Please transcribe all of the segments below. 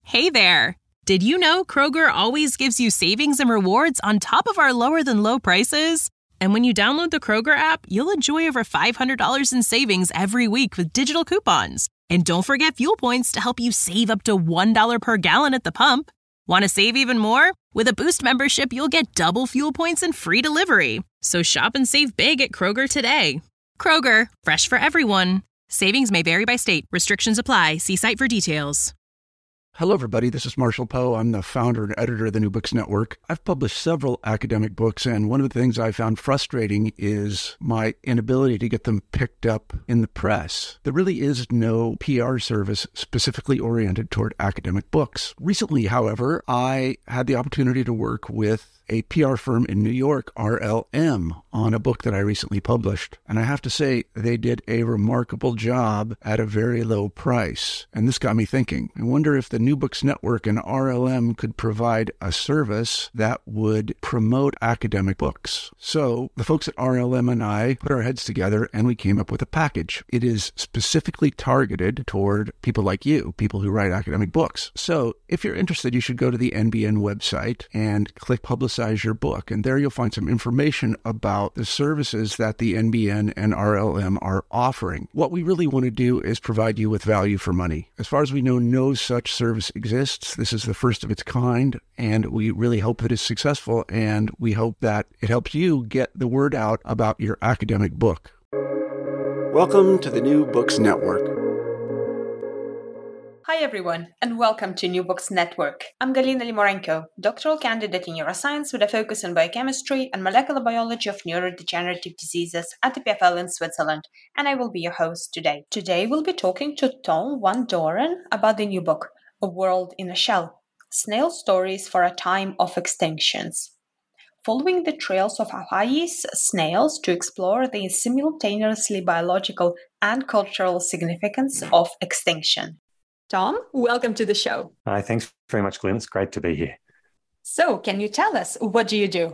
Hey there! Did you know Kroger always gives you savings and rewards on top of our lower-than-low prices? And when you download the Kroger app, you'll enjoy over $500 in savings every week with digital coupons. And don't forget fuel points to help you save up to $1 per gallon at the pump. Want to save even more? With a Boost membership, you'll get double fuel points and free delivery. So shop and save big at Kroger today. Kroger, fresh for everyone. Savings may vary by state. Restrictions apply. See site for details. Hello, everybody. This is Marshall Poe. I'm the founder and editor of the New Books Network. I've published several academic books, and one of the things I found frustrating is my inability to get them picked up in the press. There really is no PR service specifically oriented toward academic books. Recently, however, I had the opportunity to work with a PR firm in New York, RLM, on a book that I recently published. And I have to say, they did a remarkable job at a very low price. And this got me thinking. I wonder if the New Books Network and RLM could provide a service that would promote academic books. So the folks at RLM and I put our heads together and we came up with a package. It is specifically targeted toward people like you, people who write academic books. So if you're interested, you should go to the NBN website and click Publicize Your Book. And there you'll find some information about the services that the NBN and RLM are offering. What we really want to do is provide you with value for money. As far as we know, no such service exists. This is the first of its kind, and we really hope that it's successful, and we hope that it helps you get the word out about your academic book. Welcome to the New Books Network. Hi everyone, and welcome to New Books Network. I'm Galina Limorenko, doctoral candidate in neuroscience with a focus on biochemistry and molecular biology of neurodegenerative diseases at the EPFL in Switzerland, and I will be your host today. Today we'll be talking to Tom van Doren about the new book, A World in a Shell: Snail Stories for a Time of Extinctions. Following the trails of Hawaii's snails to explore the simultaneously biological and cultural significance of extinction. Tom, welcome to the show. Hi, thanks very much, Glenn. It's great to be here. So, can you tell us, what do you do?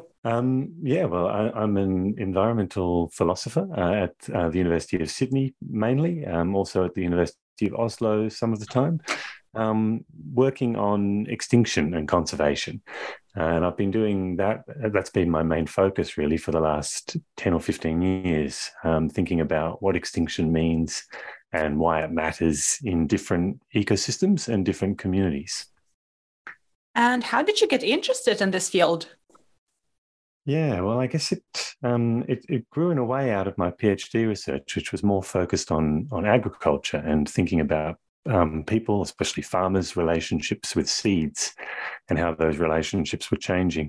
I'm an environmental philosopher at the University of Sydney, mainly, also at the University of Oslo some of the time, working on extinction and conservation. And I've been doing that. That's been my main focus, really, for the last 10 or 15 years, thinking about what extinction means and why it matters in different ecosystems and different communities. And how did you get interested in this field? Yeah, well, I guess it grew in a way out of my PhD research, which was more focused on agriculture and thinking about people, especially farmers' relationships with seeds and how those relationships were changing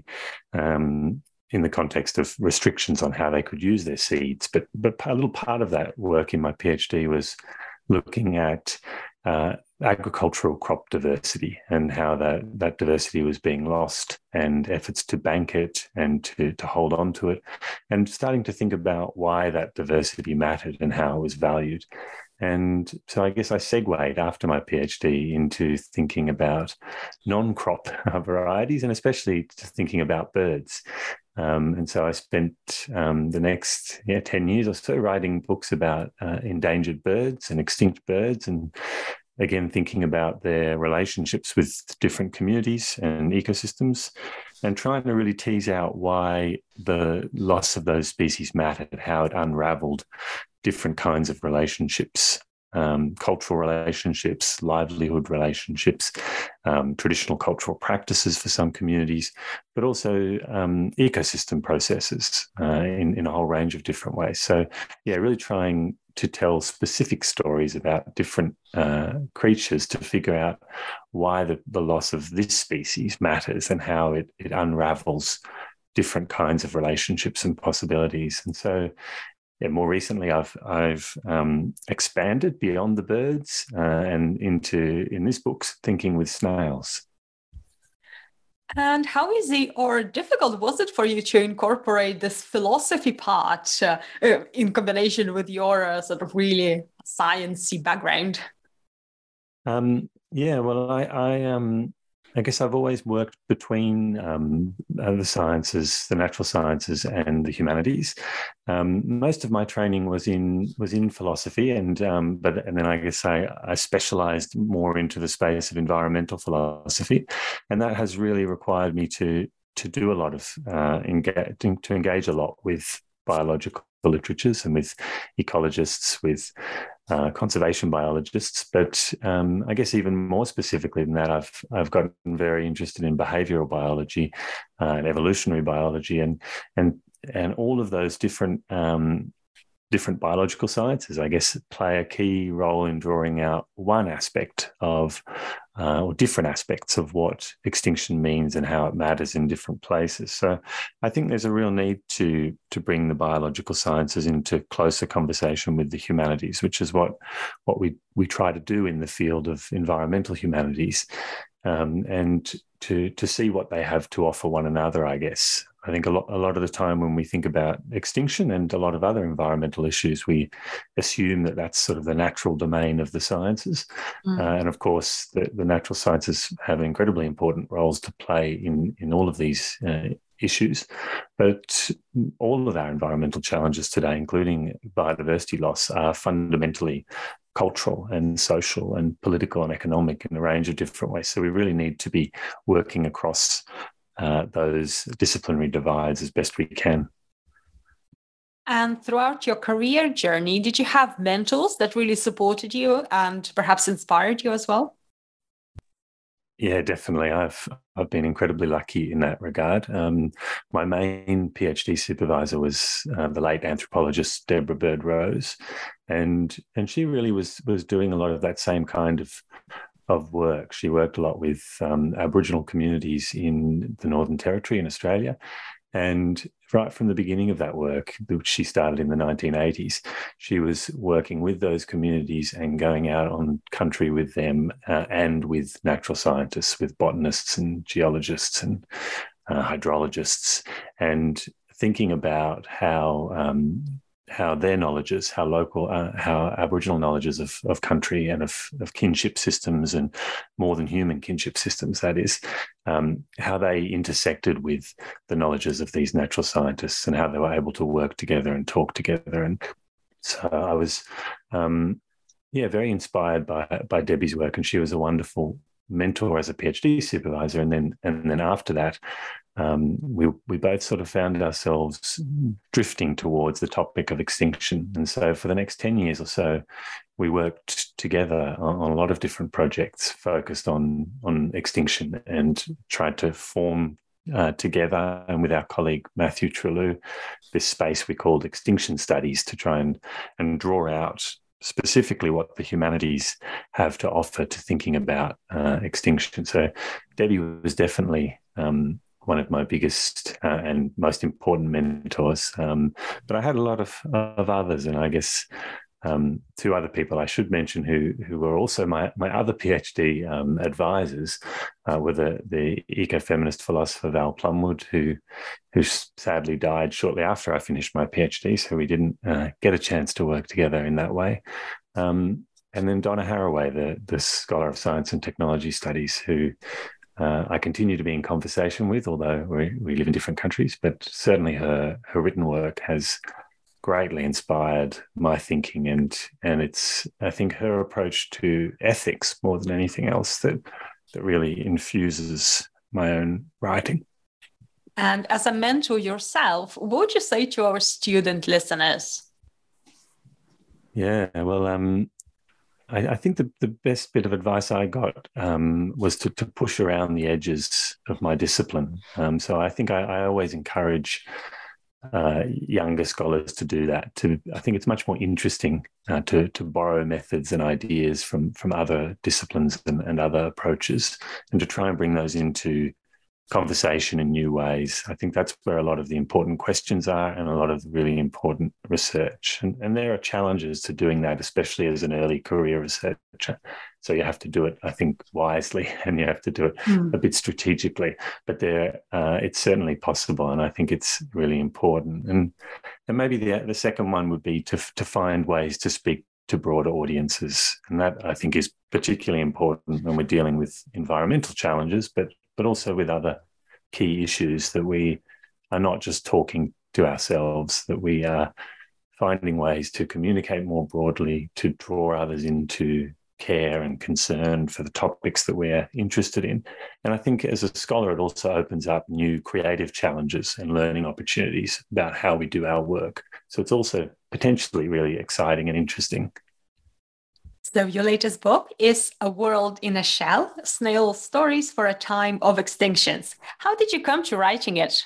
in the context of restrictions on how they could use their seeds. But a little part of that work in my PhD was looking at agricultural crop diversity and how that diversity was being lost, and efforts to bank it and to hold on to it, and starting to think about why that diversity mattered and how it was valued. And so I guess I segued after my PhD into thinking about non-crop varieties, and especially thinking about birds. And so I spent the next 10 years or so writing books about endangered birds and extinct birds, and again, thinking about their relationships with different communities and ecosystems, and trying to really tease out why the loss of those species mattered, how it unraveled different kinds of relationships, cultural relationships, livelihood relationships, traditional cultural practices for some communities, but also ecosystem processes in a whole range of different ways. So, really trying to tell specific stories about different creatures to figure out why the loss of this species matters and how it unravels different kinds of relationships and possibilities. And so, more recently, I've expanded beyond the birds and into, in this book, thinking with snails. And how easy or difficult was it for you to incorporate this philosophy part in combination with your sort of really sciencey background? Well, I I guess I've always worked between the sciences, the natural sciences, and the humanities. Most of my training was in philosophy, and then I guess I specialised more into the space of environmental philosophy, and that has really required me to do a lot of engage a lot with biological literatures and with ecologists, with conservation biologists, but I guess even more specifically than that, I've gotten very interested in behavioural biology and evolutionary biology, and all of those different biological sciences, I guess, play a key role in drawing out one aspect of or different aspects of what extinction means and how it matters in different places. So I think there's a real need to bring the biological sciences into closer conversation with the humanities, which is what we try to do in the field of environmental humanities, and to see what they have to offer one another, I guess. I think a lot of the time when we think about extinction and a lot of other environmental issues, we assume that that's sort of the natural domain of the sciences. And of course, the natural sciences have incredibly important roles to play in all of these issues. But all of our environmental challenges today, including biodiversity loss, are fundamentally cultural and social and political and economic in a range of different ways. So we really need to be working across those disciplinary divides as best we can. And throughout your career journey, did you have mentors that really supported you and perhaps inspired you as well? Yeah, definitely. I've been incredibly lucky in that regard. My main PhD supervisor was the late anthropologist Deborah Bird Rose, and she really was doing a lot of that same kind of work. She worked a lot with Aboriginal communities in the Northern Territory in Australia. And right from the beginning of that work, which she started in the 1980s, she was working with those communities and going out on country with them and with natural scientists, with botanists and geologists and hydrologists, and thinking about how their knowledges, how Aboriginal knowledges of country and of kinship systems, and more than human kinship systems, that is, how they intersected with the knowledges of these natural scientists and how they were able to work together and talk together. And so I was, very inspired by Debbie's work, and she was a wonderful mentor as a PhD supervisor. And then after that, we both sort of found ourselves drifting towards the topic of extinction. And so for the next 10 years or so, we worked together on a lot of different projects focused on extinction, and tried to form together, and with our colleague Matthew Trelew, this space we called Extinction Studies, to try and draw out specifically what the humanities have to offer to thinking about extinction. So Debbie was definitely one of my biggest and most important mentors. But I had a lot of others, and I guess two other people I should mention who were also my other PhD advisors were the ecofeminist philosopher Val Plumwood, who sadly died shortly after I finished my PhD, so we didn't get a chance to work together in that way. And then Donna Haraway, the scholar of science and technology studies, who I continue to be in conversation with, although we live in different countries, but certainly her written work has greatly inspired my thinking, and it's, I think, her approach to ethics more than anything else that really infuses my own writing. And as a mentor yourself, what would you say to our student listeners? Yeah, well, I think the best bit of advice I got was to push around the edges of my discipline. So I think I always encourage younger scholars to do that. I think it's much more interesting to borrow methods and ideas from other disciplines and other approaches, and to try and bring those into conversation in new ways. I think that's where a lot of the important questions are, and a lot of the really important research. And there are challenges to doing that, especially as an early career researcher. So you have to do it, I think, wisely, and you have to do it a bit strategically. But it's certainly possible, and I think it's really important. And maybe the second one would be to find ways to speak to broader audiences. And that, I think, is particularly important when we're dealing with environmental challenges, but also with other key issues, that we are not just talking to ourselves, that we are finding ways to communicate more broadly, to draw others into care and concern for the topics that we're interested in. And I think as a scholar, it also opens up new creative challenges and learning opportunities about how we do our work. So it's also potentially really exciting and interesting. So your latest book is A World in a Shell, Snail Stories for a Time of Extinctions. How did you come to writing it?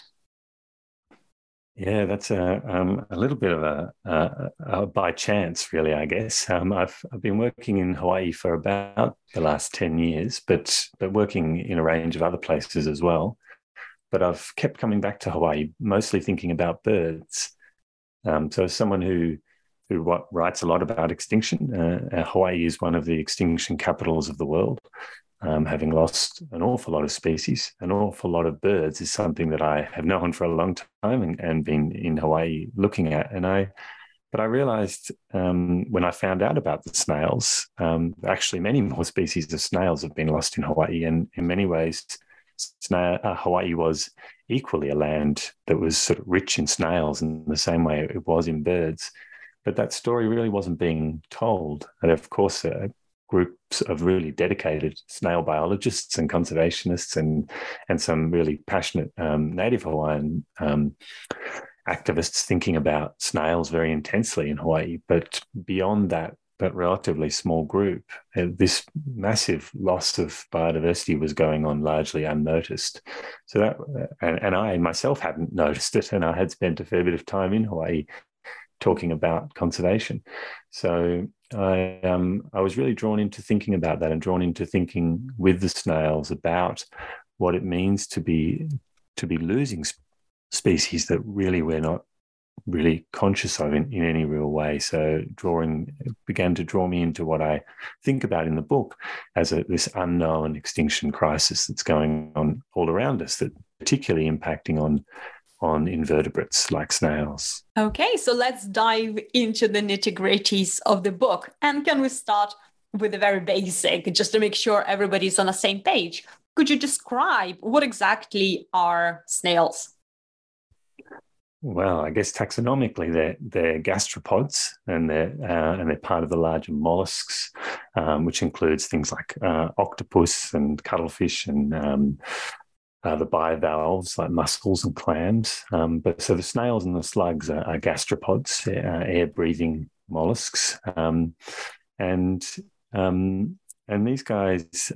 Yeah, that's a little bit of a by chance, really, I guess. I've been working in Hawaii for about the last 10 years, but working in a range of other places as well. But I've kept coming back to Hawaii, mostly thinking about birds. So as someone who writes a lot about extinction, Hawaii is one of the extinction capitals of the world. Having lost an awful lot of species, an awful lot of birds is something that I have known for a long time and been in Hawaii looking at. But I realized when I found out about the snails, actually many more species of snails have been lost in Hawaii. And in many ways, Hawaii was equally a land that was sort of rich in snails in the same way it was in birds. But that story really wasn't being told. And of course, groups of really dedicated snail biologists and conservationists and some really passionate native Hawaiian activists thinking about snails very intensely in Hawaii. But beyond that relatively small group, this massive loss of biodiversity was going on largely unnoticed. So that, and I myself hadn't noticed it, and I had spent a fair bit of time in Hawaii talking about conservation. So I was really drawn into thinking about that, and drawn into thinking with the snails about what it means to be losing species that really we're not really conscious of in any real way. So began to draw me into what I think about in the book as this unknown extinction crisis that's going on all around us, that particularly impacting on invertebrates like snails. Okay, so let's dive into the nitty-gritties of the book. And can we start with the very basic, just to make sure everybody's on the same page? Could you describe what exactly are snails? Well, I guess taxonomically they're gastropods, and they're part of the larger mollusks, which includes things like octopus and cuttlefish and the bivalves like mussels and clams. But so the snails and the slugs are gastropods, air-breathing mollusks, and these guys,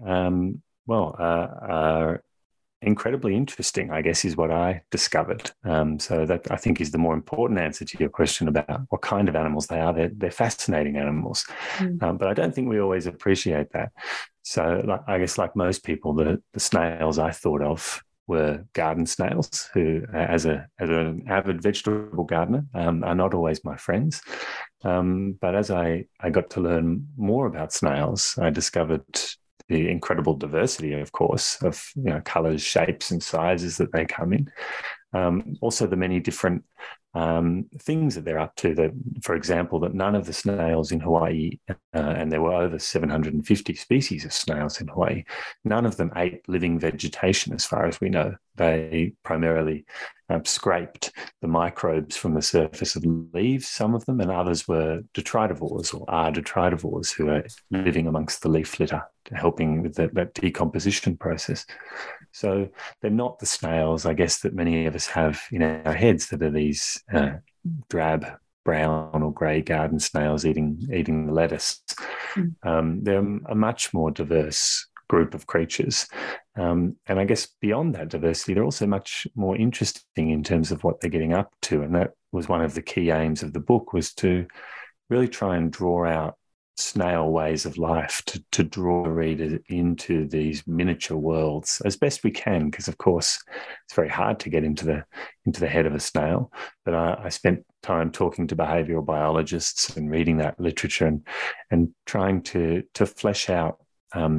are incredibly interesting, I guess, is what I discovered. So that, I think, is the more important answer to your question about what kind of animals they are. They're fascinating animals, but I don't think we always appreciate that. So I guess like most people, the snails I thought of were garden snails, who, as an avid vegetable gardener, are not always my friends. But as I got to learn more about snails, I discovered the incredible diversity, of course, of colours, shapes, and sizes that they come in. Also, the many different things that they're up to. That, for example, that none of the snails in Hawaii, and there were over 750 species of snails in Hawaii, none of them ate living vegetation, as far as we know. They primarily scraped the microbes from the surface of leaves, some of them, and others were detritivores, or are detritivores, who are living amongst the leaf litter, helping with that decomposition process. So they're not the snails, I guess, that many of us have in our heads, that are these drab brown or grey garden snails eating the lettuce. They're a much more diverse group of creatures. And I guess beyond that diversity, they're also much more interesting in terms of what they're getting up to. And that was one of the key aims of the book, was to really try and draw out snail ways of life, to draw the reader into these miniature worlds as best we can, because of course it's very hard to get into the head of a snail. But I spent time talking to behavioral biologists and reading that literature and trying to flesh out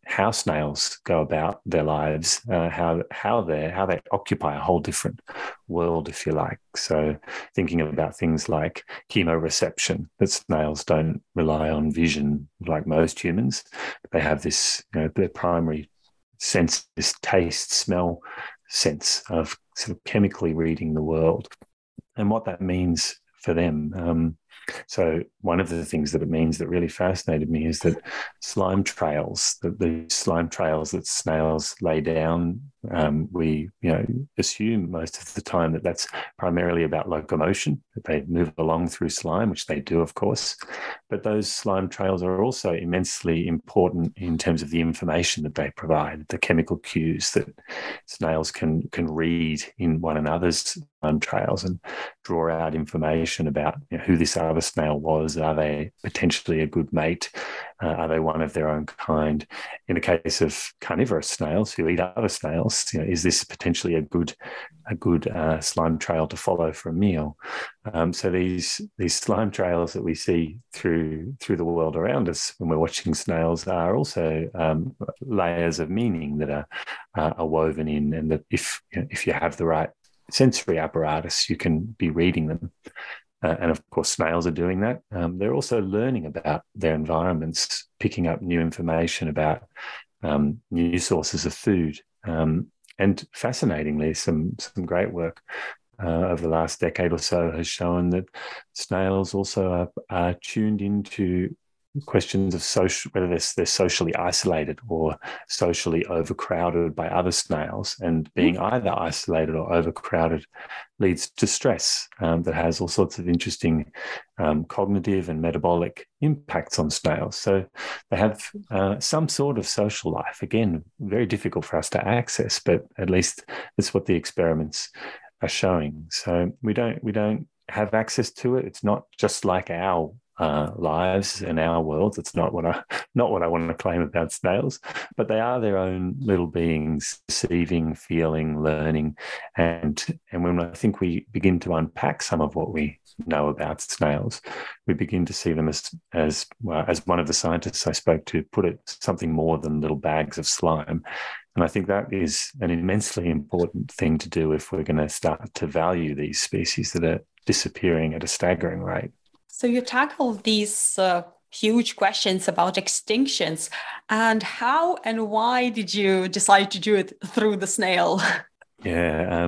how snails go about their lives, how they occupy a whole different world, if you like. So thinking about things like chemoreception, that snails don't rely on vision like most humans. They have this, their primary sense, this taste, smell sense of sort of chemically reading the world and what that means for them. So one of the things that it means that really fascinated me is that slime trails, the slime trails that snails lay down, we assume most of the time that that's primarily about locomotion, that they move along through slime, which they do, of course. But those slime trails are also immensely important in terms of the information that they provide, the chemical cues that snails can read in one another's slime trails and draw out information about who this other snail was. Are they potentially a good mate? Are they one of their own kind? In the case of carnivorous snails who eat other snails, is this potentially a good slime trail to follow for a meal? So these slime trails that we see through the world around us when we're watching snails are also layers of meaning that are woven in, and that if you have the right sensory apparatus, you can be reading them. And of course, snails are doing that. They're also learning about their environments, picking up new information about new sources of food. And fascinatingly, some great work over the last decade or so has shown that snails also are tuned into questions of social, whether they're socially isolated or socially overcrowded by other snails, and being either isolated or overcrowded leads to stress that has all sorts of interesting cognitive and metabolic impacts on snails. So they have some sort of social life. Again, very difficult for us to access, but at least that's what the experiments are showing. So we don't have access to it. It's not just like our lives and our worlds. It's not what I want to claim about snails, but they are their own little beings, perceiving, feeling, learning, and when I think we begin to unpack some of what we know about snails, we begin to see them as one of the scientists I spoke to put it, something more than little bags of slime. And I think that is an immensely important thing to do if we're going to start to value these species that are disappearing at a staggering rate. So you tackle these huge questions about extinctions, and how and why did you decide to do it through the snail? Yeah,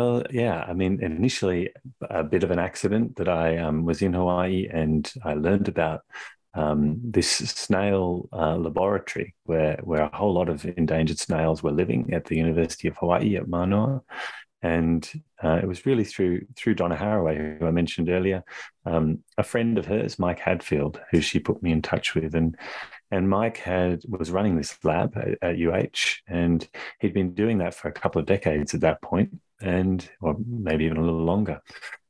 I mean, initially a bit of an accident that I was in Hawaii and I learned about this snail laboratory where a whole lot of endangered snails were living at the University of Hawaii at Manoa. And it was really through Donna Haraway, who I mentioned earlier, a friend of hers, Mike Hadfield, who she put me in touch with. And Mike was running this lab at UH, and he'd been doing that for a couple of decades at that point, or maybe even a little longer.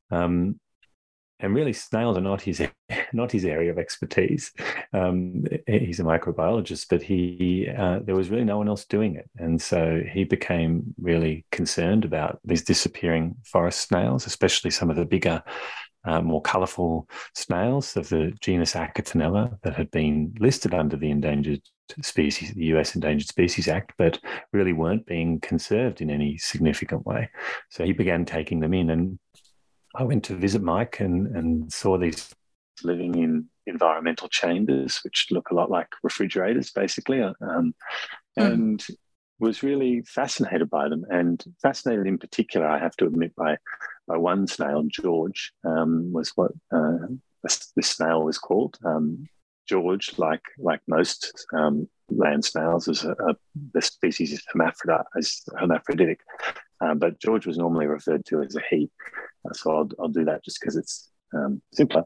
And really, snails are not his area of expertise. He's a microbiologist, but there was really no one else doing it, and so he became really concerned about these disappearing forest snails, especially some of the bigger, more colourful snails of the genus Achatonella that had been listed under the endangered species, the US Endangered Species Act, but really weren't being conserved in any significant way. So he began taking them in, and I went to visit Mike and saw these living in environmental chambers, which look a lot like refrigerators, basically, and was really fascinated by them, and fascinated in particular, I have to admit, by one snail, George, was what this snail was called. George, like most land snails, is the species is hermaphroditic, but George was normally referred to as a he. So I'll do that just because it's simpler.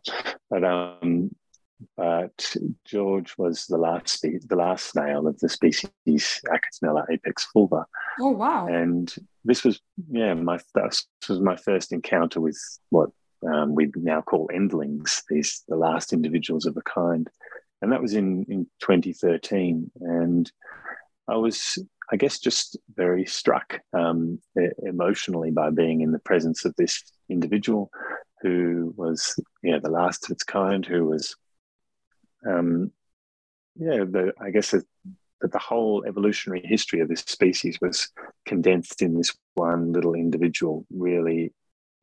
But George was the last snail of the species Achatonella apex fulva. Oh wow! And this was my first encounter with what we now call endlings, the last individuals of a kind, and that was in 2013. And I was, I guess, just very struck emotionally by being in the presence of this individual who was, the last of its kind, who was, that the whole evolutionary history of this species was condensed in this one little individual. Really,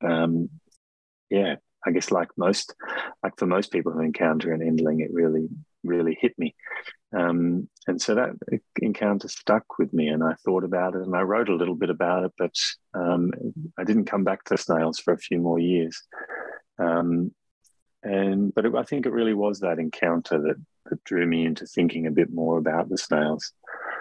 I guess like for most people who encounter an endling, it really hit me. And so that encounter stuck with me, and I thought about it, and I wrote a little bit about it, but I didn't come back to snails for a few more years. I think it really was that encounter that drew me into thinking a bit more about the snails.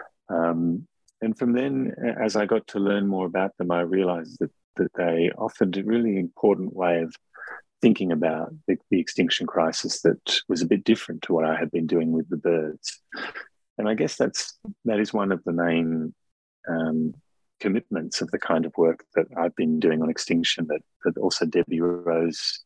And from then, as I got to learn more about them, I realized that they offered a really important way of thinking about the extinction crisis that was a bit different to what I had been doing with the birds. And I guess that is one of the main commitments of the kind of work that I've been doing on extinction, that also Debbie Rose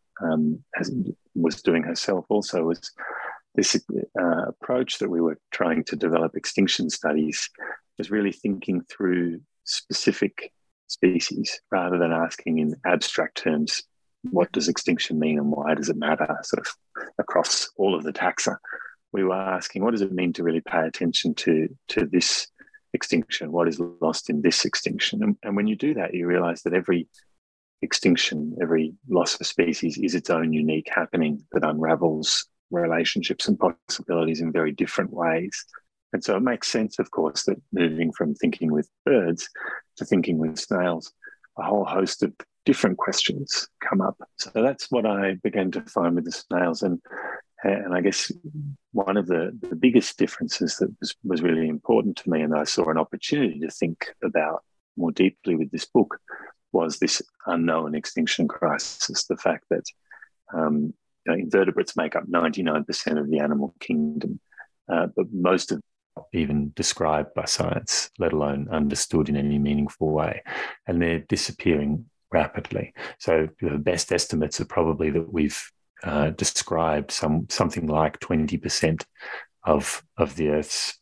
was doing herself also, was this approach that we were trying to develop extinction studies, was really thinking through specific species rather than asking in abstract terms, what does extinction mean and why does it matter, sort of across all of the taxa. We were asking, what does it mean to really pay attention to this extinction? What is lost in this extinction? And when you do that, you realize that every extinction, every loss of a species is its own unique happening that unravels relationships and possibilities in very different ways. And so it makes sense, of course, that moving from thinking with birds to thinking with snails, a whole host of different questions come up. So that's what I began to find with the snails. And I guess one of the biggest differences that was really important to me, and I saw an opportunity to think about more deeply with this book, was this unknown extinction crisis. The fact that invertebrates make up 99% of the animal kingdom, but most of them are even described by science, let alone understood in any meaningful way. And they're disappearing rapidly. So the best estimates are probably that we've described something like 20% of the Earth's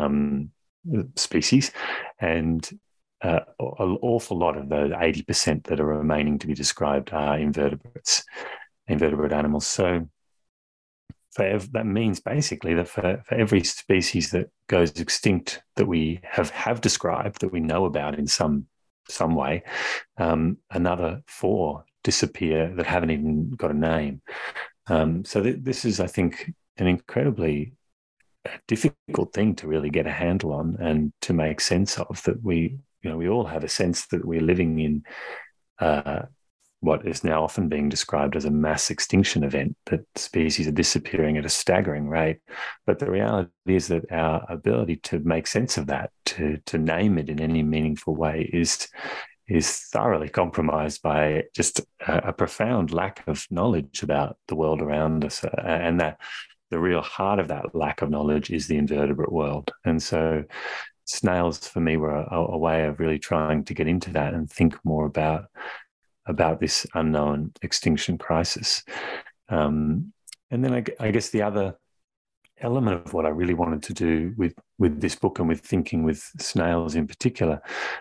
species, and an awful lot of those 80% that are remaining to be described are invertebrate animals. So that means basically that for every species that goes extinct that we have described, that we know about in some way, another 4 disappear that haven't even got a name. So this is, I think, an incredibly difficult thing to really get a handle on and to make sense of, that we all have a sense that we're living in what is now often being described as a mass extinction event, that species are disappearing at a staggering rate. But the reality is that our ability to make sense of that, to name it in any meaningful way, is thoroughly compromised by just a profound lack of knowledge about the world around us, and that the real heart of that lack of knowledge is the invertebrate world. And so snails, for me, were a way of really trying to get into that and think more about this unknown extinction crisis. And then I guess the other element of what I really wanted to do with this book and with thinking with snails in particular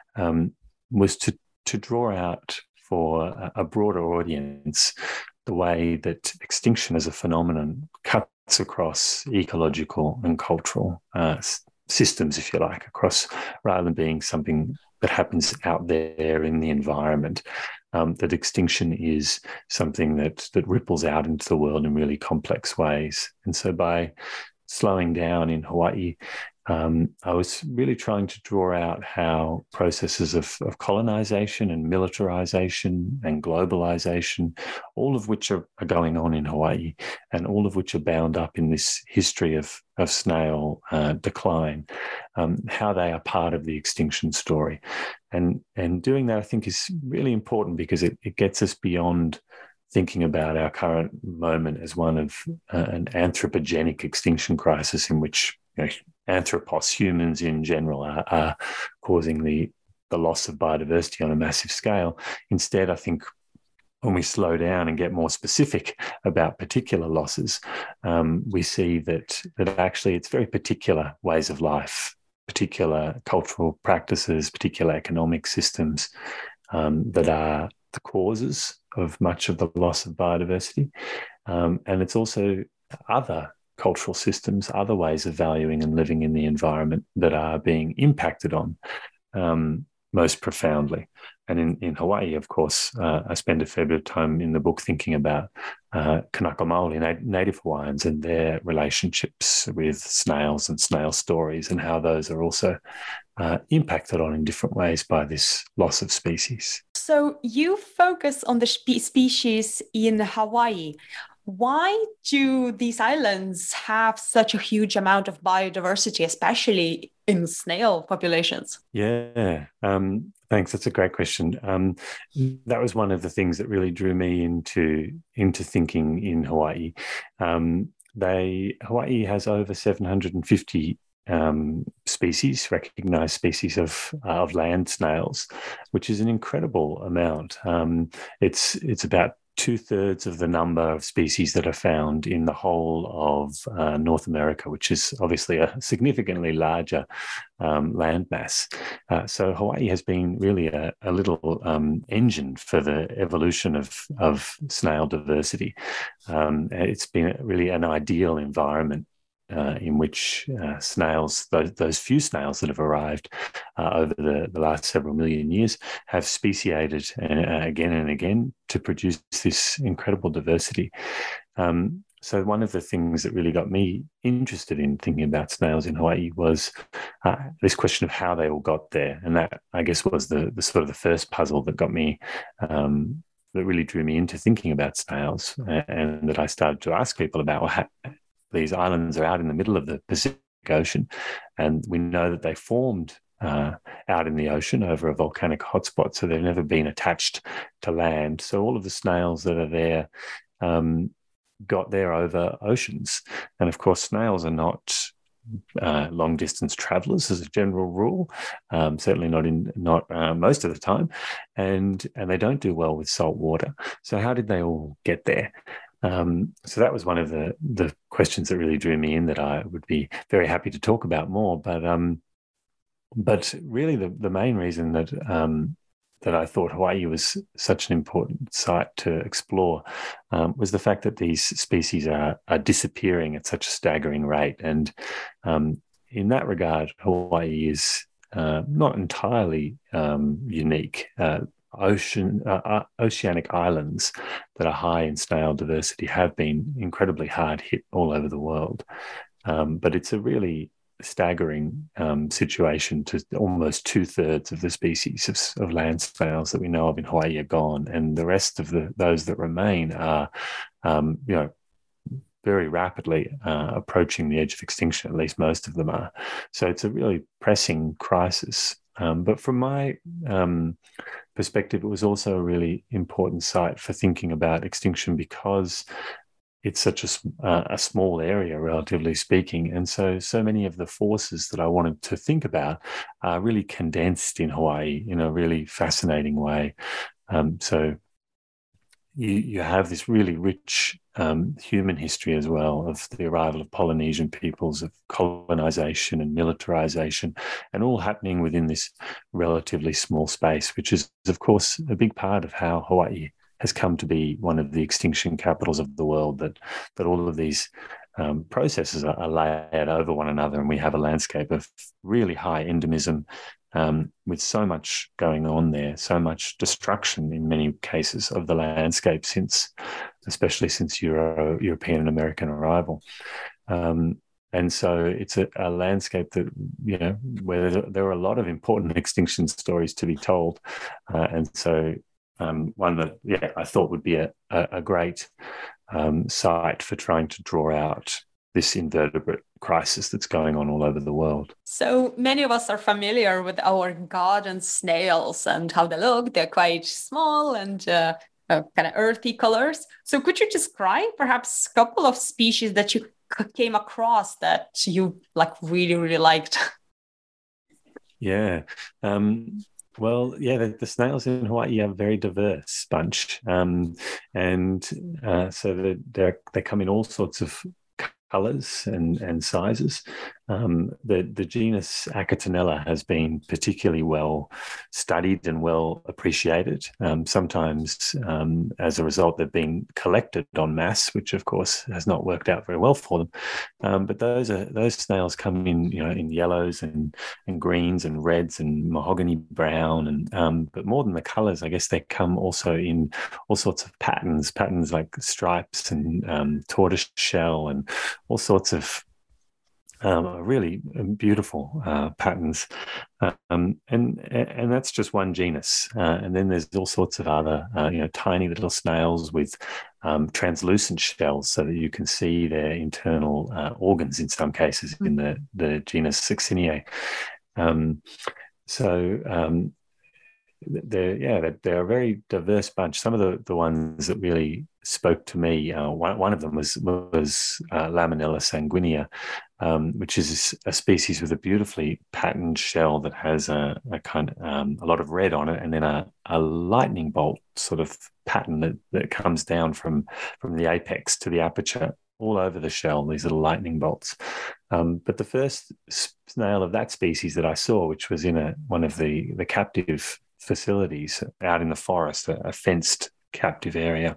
was to draw out for a broader audience the way that extinction as a phenomenon cuts across ecological and cultural systems, if you like, across, rather than being something that happens out there in the environment. That extinction is something that ripples out into the world in really complex ways. And so by slowing down in Hawaii, I was really trying to draw out how processes of colonization and militarization and globalization, all of which are going on in Hawaii, and all of which are bound up in this history of snail decline, how they are part of the extinction story. And doing that, I think, is really important, because it gets us beyond thinking about our current moment as one of an anthropogenic extinction crisis in which anthropos, humans in general, are causing the loss of biodiversity on a massive scale. Instead, I think when we slow down and get more specific about particular losses, we see that actually it's very particular ways of life, particular cultural practices, particular economic systems that are the causes of much of the loss of biodiversity. And it's also other cultural systems, other ways of valuing and living in the environment that are being impacted on most profoundly. And in Hawaii, of course, I spend a fair bit of time in the book thinking about Kanaka Maoli, Native Hawaiians, and their relationships with snails and snail stories, and how those are also impacted on in different ways by this loss of species. So you focus on the species in Hawaii. Why do these islands have such a huge amount of biodiversity, especially in snail populations? Yeah, thanks. That's a great question. That was one of the things that really drew me into thinking in Hawaii. Hawaii has over 750 species, recognized species of land snails, which is an incredible amount. It's about 2/3 of the number of species that are found in the whole of North America, which is obviously a significantly larger landmass. So Hawaii has been really a little engine for the evolution of snail diversity. It's been really an ideal environment in which snails, those few snails that have arrived over the last several million years, have speciated again and again to produce this incredible diversity. So one of the things that really got me interested in thinking about snails in Hawaii was this question of how they all got there. And that, I guess, was the sort of the first puzzle that got me, that really drew me into thinking about snails, and that I started to ask people about, well, these islands are out in the middle of the Pacific Ocean, and we know that they formed out in the ocean over a volcanic hotspot, so they've never been attached to land. So all of the snails that are there got there over oceans. And of course, snails are not long distance travelers as a general rule, certainly not most of the time, and they don't do well with salt water. So how did they all get there? So that was one of the questions that really drew me in, that I would be very happy to talk about more. But really, the main reason that I thought Hawaii was such an important site to explore was the fact that these species are disappearing at such a staggering rate. And in that regard, Hawaii is not entirely unique. Oceanic islands that are high in snail diversity have been incredibly hard hit all over the world. But it's a really staggering situation to almost 2/3 of the species of land snails that we know of in Hawaii are gone, and the rest of those that remain are, very rapidly approaching the edge of extinction. At least most of them are. So it's a really pressing crisis. But from my perspective, it was also a really important site for thinking about extinction, because it's such a small area, relatively speaking. And so many of the forces that I wanted to think about are really condensed in Hawaii in a really fascinating way. So you have this really rich human history as well, of the arrival of Polynesian peoples, of colonization and militarization, and all happening within this relatively small space, which is, of course, a big part of how Hawaii has come to be one of the extinction capitals of the world, that all of these processes are layered over one another, and we have a landscape of really high endemism, with so much going on there, so much destruction in many cases of the landscape especially since European and American arrival. And so it's a landscape that, where there are a lot of important extinction stories to be told. And so one that, I thought would be a great site for trying to draw out this invertebrate crisis that's going on all over the world. So many of us are familiar with our garden snails and how they look. They're quite small and kind of earthy colors. So could you describe perhaps a couple of species that you came across that you really, really liked? Yeah. Well, yeah, the snails in Hawaii are a very diverse bunch. So they come in all sorts of colors and sizes. The genus Achatonella has been particularly well studied and well appreciated. Sometimes, as a result, they've been collected en masse, which of course has not worked out very well for them. But those snails come in, in yellows and greens and reds and mahogany brown, and but more than the colours, I guess they come also in all sorts of patterns like stripes and tortoise shell and all sorts of really beautiful patterns, and that's just one genus. And then there's all sorts of other, tiny little snails with translucent shells, so that you can see their internal organs in some cases in the genus Succineae. They're a very diverse bunch. Some of the ones that really spoke to me, one of them was Laminella sanguinea, which is a species with a beautifully patterned shell that has a kind of a lot of red on it, and then a lightning bolt sort of pattern that comes down from the apex to the aperture all over the shell, these little lightning bolts. But the first snail of that species that I saw, which was in one of the captive facilities out in the forest, a fenced captive area,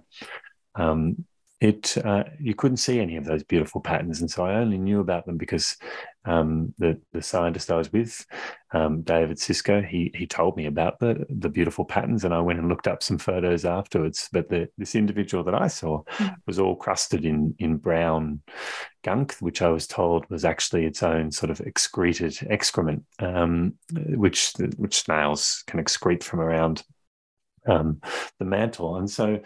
you couldn't see any of those beautiful patterns, and so I only knew about them because the scientist I was with, David Sisko, he told me about the beautiful patterns, and I went and looked up some photos afterwards. But this individual that I saw was all crusted in brown gunk, which I was told was actually its own sort of excreted excrement, which snails can excrete from around the mantle, and so.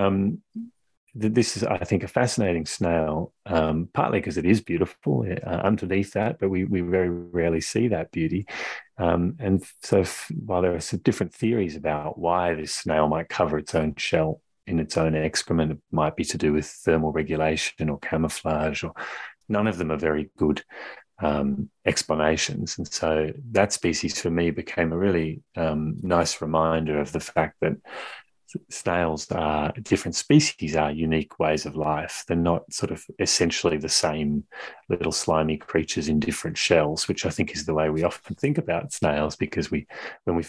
This is, I think, a fascinating snail, partly because it is beautiful underneath that, but we very rarely see that beauty. And so while there are some different theories about why this snail might cover its own shell in its own excrement, it might be to do with thermal regulation or camouflage, or none of them are very good explanations. And so that species for me became a really nice reminder of the fact that snails are different species, are unique ways of life. They're not sort of essentially the same little slimy creatures in different shells, which I think is the way we often think about snails, because when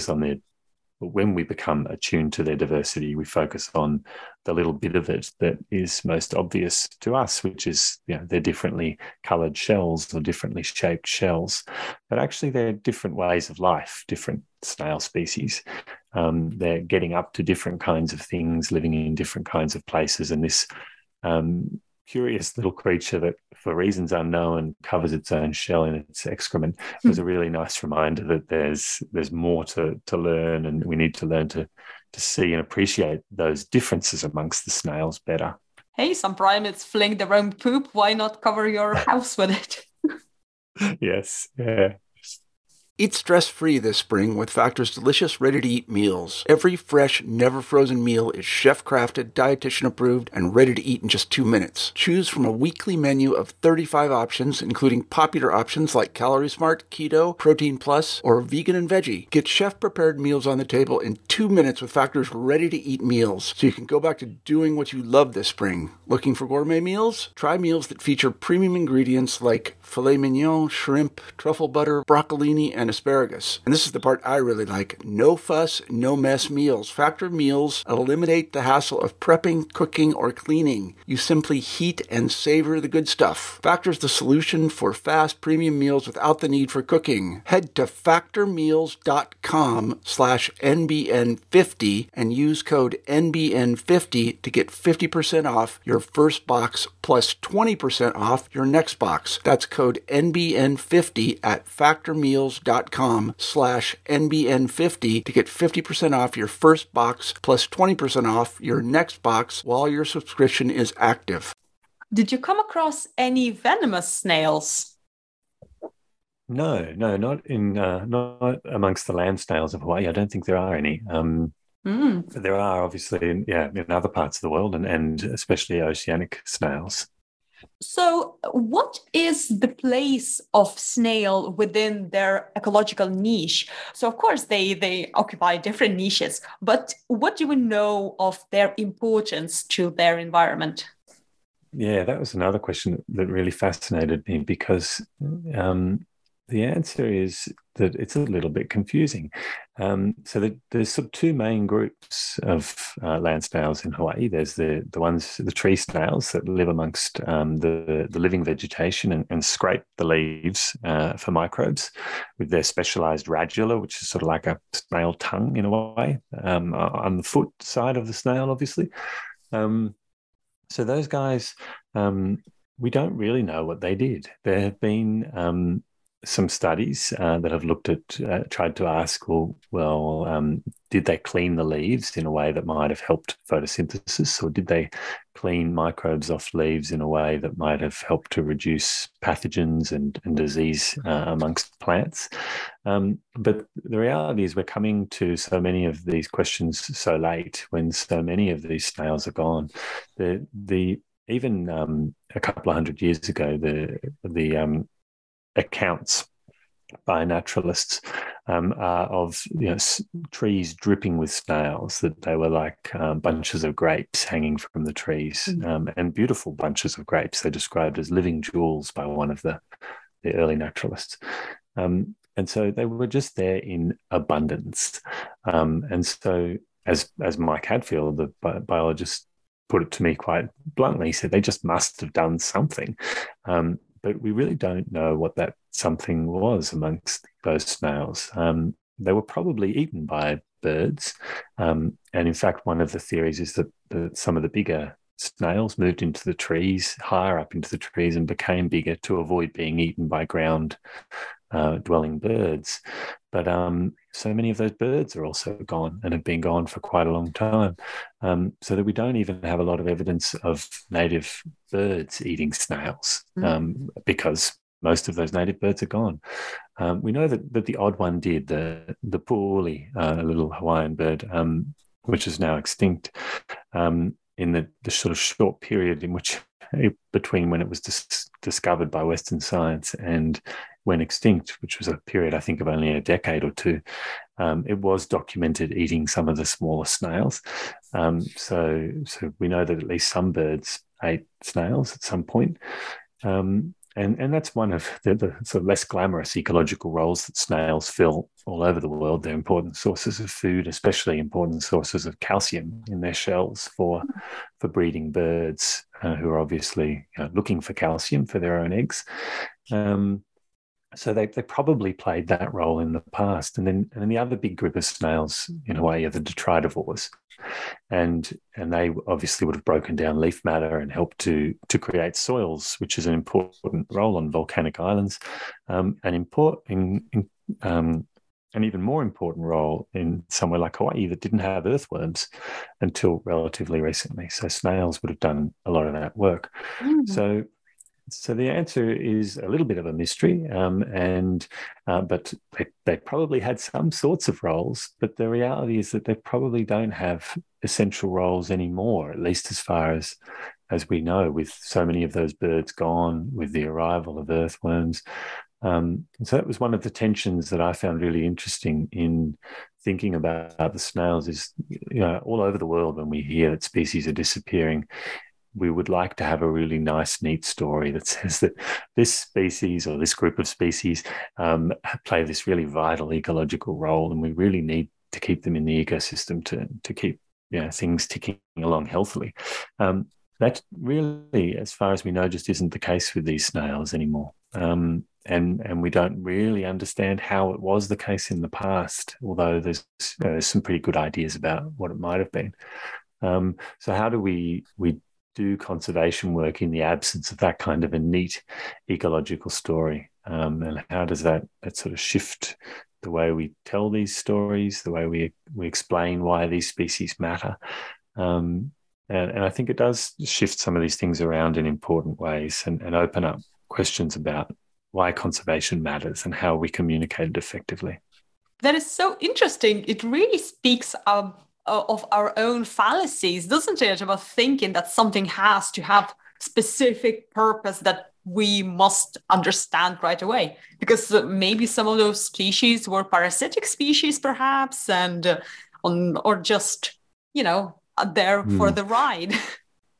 we become attuned to their diversity, we focus on the little bit of it that is most obvious to us, which is, they're differently coloured shells or differently shaped shells. But actually, they're different ways of life, different snail species. They're getting up to different kinds of things, living in different kinds of places. And this curious little creature that, for reasons unknown, covers its own shell in its excrement was a really nice reminder that there's more to learn, and we need to learn to see and appreciate those differences amongst the snails better. Hey, some primates fling their own poop. Why not cover your house with it? Yes, yeah. Eat stress-free this spring with Factor's delicious, ready-to-eat meals. Every fresh, never-frozen meal is chef-crafted, dietitian-approved, and ready to eat in just 2 minutes. Choose from a weekly menu of 35 options, including popular options like Calorie Smart, Keto, Protein Plus, or Vegan and Veggie. Get chef-prepared meals on the table in 2 minutes with Factor's ready-to-eat meals, so you can go back to doing what you love this spring. Looking for gourmet meals? Try meals that feature premium ingredients like filet mignon, shrimp, truffle butter, broccolini, and asparagus. And this is the part I really like. No fuss, no mess meals. Factor meals eliminate the hassle of prepping, cooking, or cleaning. You simply heat and savor the good stuff. Factor's the solution for fast premium meals without the need for cooking. Head to factormeals.com/NBN50 and use code NBN50 to get 50% off your first box plus 20% off your next box. That's code NBN50 at factormeals.com/NBN50 to get 50% off your first box plus 20% off your next box while your subscription is active. Did you come across any venomous snails? No, not amongst the land snails of Hawaii. I don't think there are any. There are obviously in other parts of the world, and especially oceanic snails. So what is the place of snail within their ecological niche? So of course they occupy different niches, but what do we know of their importance to their environment? Yeah, that was another question that really fascinated me because the answer is that it's a little bit confusing. There's sort of two main groups of land snails in Hawaii. There's the tree snails that live amongst the living vegetation and scrape the leaves for microbes with their specialized radula, which is sort of like a snail tongue in a way, on the foot side of the snail, obviously. So those guys, we don't really know what they did. There have been some studies that have looked at, tried to ask, did they clean the leaves in a way that might have helped photosynthesis, or did they clean microbes off leaves in a way that might have helped to reduce pathogens and disease amongst plants? But the reality is we're coming to so many of these questions so late when so many of these snails are gone. Even a couple of hundred years ago, the accounts by naturalists of trees dripping with snails, that they were like bunches of grapes hanging from the trees, and beautiful bunches of grapes. They're described as living jewels by one of the early naturalists. And so they were just there in abundance. And so as Mike Hadfield, the biologist, put it to me quite bluntly, he said they just must have done something. But we really don't know what that something was amongst those snails. They were probably eaten by birds. And in fact, one of the theories is that some of the bigger snails moved into the trees, higher up into the trees, and became bigger to avoid being eaten by ground dwelling birds. But so many of those birds are also gone and have been gone for quite a long time, so that we don't even have a lot of evidence of native birds eating snails, because most of those native birds are gone. We know that the odd one did, the pu'uli, a little Hawaiian bird, which is now extinct, in the sort of short period in which between when it was discovered by Western science and when extinct, which was a period, I think, of only a decade or two, it was documented eating some of the smaller snails. So we know that at least some birds ate snails at some point. And that's one of the sort of less glamorous ecological roles that snails fill all over the world. They're important sources of food, especially important sources of calcium in their shells for breeding birds who are obviously looking for calcium for their own eggs. So they probably played that role in the past. And then the other big group of snails in Hawaii are the detritivores. And they obviously would have broken down leaf matter and helped to create soils, which is an important role on volcanic islands, an even more important role in somewhere like Hawaii that didn't have earthworms until relatively recently. So snails would have done a lot of that work. So the answer is a little bit of a mystery, but they probably had some sorts of roles, but the reality is that they probably don't have essential roles anymore, at least as far as we know, with so many of those birds gone, with the arrival of earthworms. And so that was one of the tensions that I found really interesting in thinking about the snails is, all over the world when we hear that species are disappearing, we would like to have a really nice, neat story that says that this species or this group of species play this really vital ecological role, and we really need to keep them in the ecosystem to keep things ticking along healthily. That really, as far as we know, just isn't the case with these snails anymore. And we don't really understand how it was the case in the past, although there's some pretty good ideas about what it might have been. So how do we do conservation work in the absence of that kind of a neat ecological story? And how does that sort of shift the way we tell these stories, the way we explain why these species matter? And I think it does shift some of these things around in important ways and open up questions about why conservation matters and how we communicate it effectively. That is so interesting. It really speaks of our own fallacies, doesn't it? About thinking that something has to have specific purpose that we must understand right away. Because maybe some of those species were parasitic species, perhaps, and or just, there for the ride.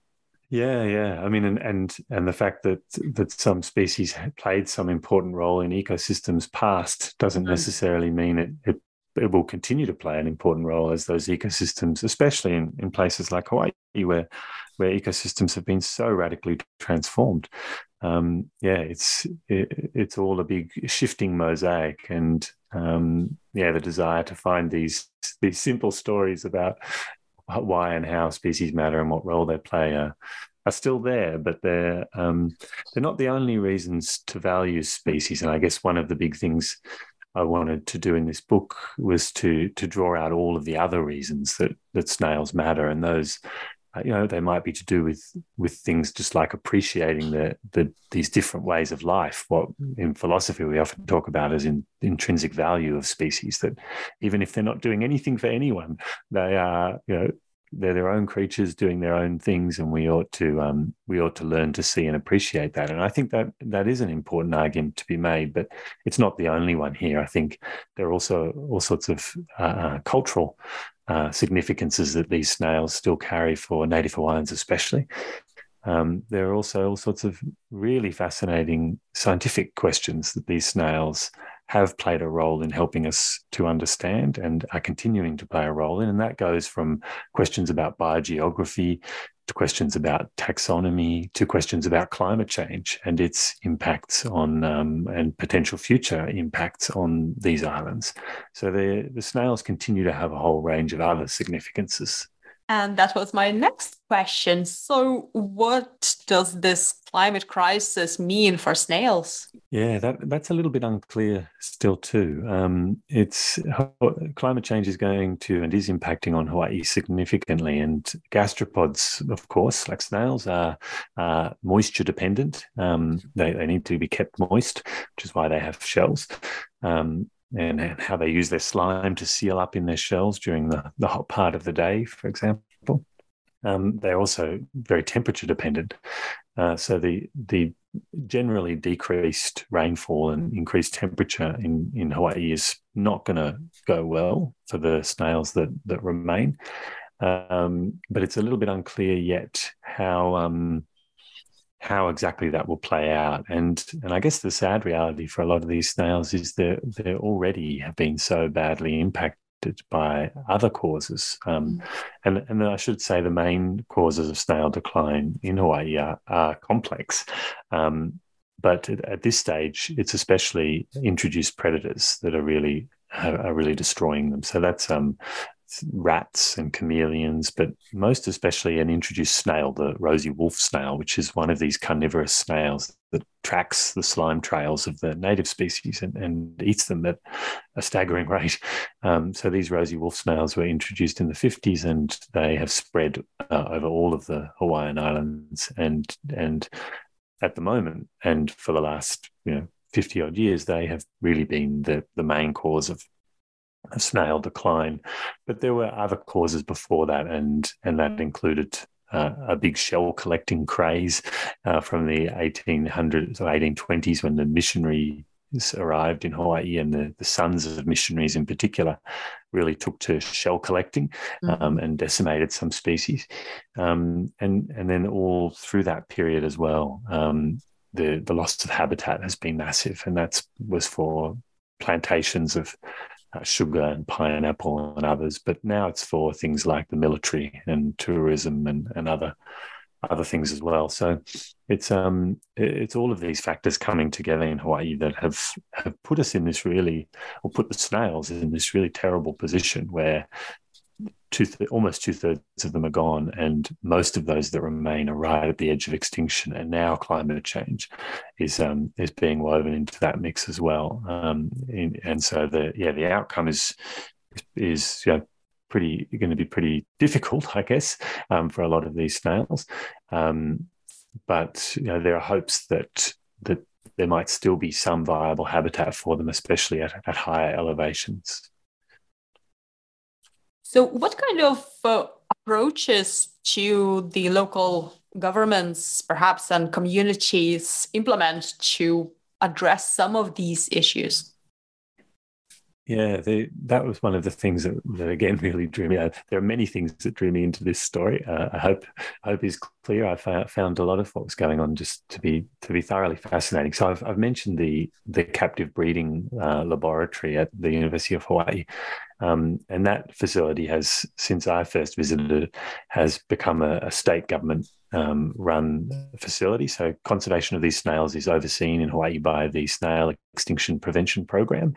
Yeah. I mean, and the fact that some species played some important role in ecosystems past doesn't necessarily mean it will continue to play an important role as those ecosystems, especially in places like Hawaii, where ecosystems have been so radically transformed. It's all a big shifting mosaic, and the desire to find these simple stories about why and how species matter and what role they play are still there, but they're not the only reasons to value species. And I guess one of the big things I wanted to do in this book was to draw out all of the other reasons that snails matter, and those, they might be to do with things just like appreciating these different ways of life. What in philosophy we often talk about as intrinsic value of species, that even if they're not doing anything for anyone, they are, they're their own creatures doing their own things, and we ought to learn to see and appreciate that. And I think that is an important argument to be made, but it's not the only one here. I think there are also all sorts of cultural significances that these snails still carry for native Hawaiians, especially. There are also all sorts of really fascinating scientific questions that these snails have played a role in helping us to understand and are continuing to play a role in. And that goes from questions about biogeography to questions about taxonomy to questions about climate change and its impacts on and potential future impacts on these islands. So the snails continue to have a whole range of other significances. And that was my next question. So what does this climate crisis mean for snails? Yeah, that's a little bit unclear still too. Climate change is going to and is impacting on Hawaii significantly, and gastropods, of course, like snails, are moisture dependent. They need to be kept moist, which is why they have shells. And how they use their slime to seal up in their shells during the hot part of the day, for example. They're also very temperature dependent. So the generally decreased rainfall and increased temperature in Hawaii is not going to go well for the snails that remain. But it's a little bit unclear yet how exactly that will play out. And I guess the sad reality for a lot of these snails is they already have been so badly impacted by other causes. And I should say the main causes of snail decline in Hawaii are complex. But at this stage, it's especially introduced predators that are really destroying them. So that's rats and chameleons, but most especially an introduced snail, the rosy wolf snail, which is one of these carnivorous snails that tracks the slime trails of the native species and eats them at a staggering rate. So these rosy wolf snails were introduced in the 50s, and they have spread over all of the Hawaiian Islands. And at the moment, and for the last 50 odd years, they have really been the main cause of snail decline. But there were other causes before that, and that included a big shell collecting craze from the 1800s or 1820s, when the missionaries arrived in Hawaii, and the sons of missionaries in particular really took to shell collecting and decimated some species. And then all through that period as well, the loss of habitat has been massive, and that was for plantations of sugar and pineapple and others, but now it's for things like the military and tourism and other things as well. So it's all of these factors coming together in Hawaii that have put us in this put the snails in this really terrible position where almost 2/3 of them are gone, and most of those that remain are right at the edge of extinction. And now climate change is being woven into that mix as well. And so the outcome is going to be pretty difficult, I guess, for a lot of these snails. But there are hopes that there might still be some viable habitat for them, especially at higher elevations. So what kind of approaches to the local governments, perhaps, and communities implement to address some of these issues? Yeah, that was one of the things that again really drew me out. There are many things that drew me into this story. I hope is clear. I found a lot of what was going on just to be thoroughly fascinating. So I've mentioned the captive breeding laboratory at the University of Hawaii, and that facility has, since I first visited, has become a state government run facility. So conservation of these snails is overseen in Hawaii by the Snail Extinction Prevention Program.